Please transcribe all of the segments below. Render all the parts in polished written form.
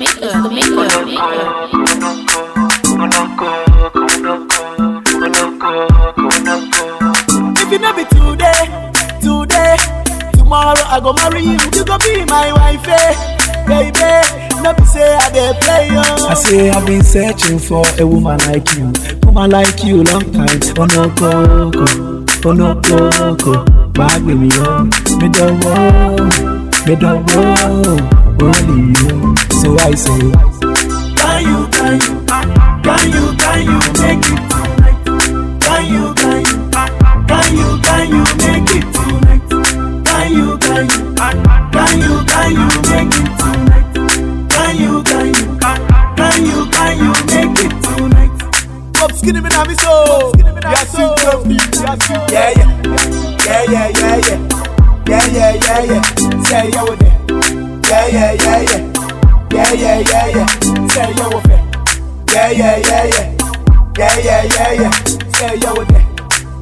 If you know me today, tomorrow I go marry you. You go be my wife, baby. No be say I dey play you. I say I've been searching for a woman like you long time. Oh no coco, bag with me on. Me don't want only you. So I say, can you make it tonight? Can you make it tonight? Can you make it tonight? Can you make it tonight? Pop skinny me na me so. Yes, you love me. Yeah. Say you with it. Yeah. Say you with it. Yeah. Say you with it.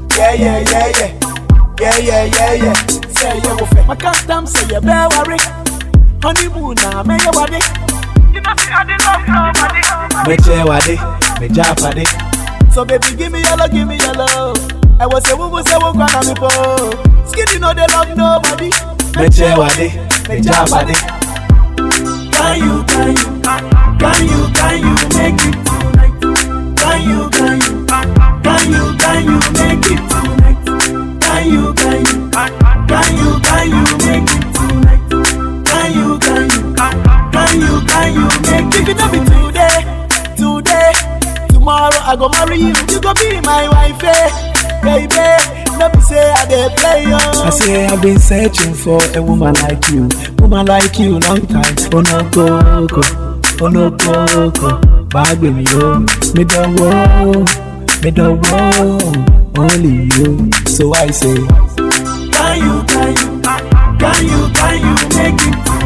Yeah. Say you with it. My custom say you bear worry. Honeymoon na me you wadi. You know see I dey love nobody. me che wade, me japade. So baby give me yellow. I was say we gonna me po. Skinny no they love nobody. Me che wade, me japade. Can you make it tonight? Can you make it tonight? Can you make it tonight? Can you make it tonight? If you know me today, tomorrow I go marry you. You go be my wife, baby. No be say I dey play you. I say I've been searching for a woman like you long time. Oh no coco, bag with me on. Me don't want only you. So I say, can you make it?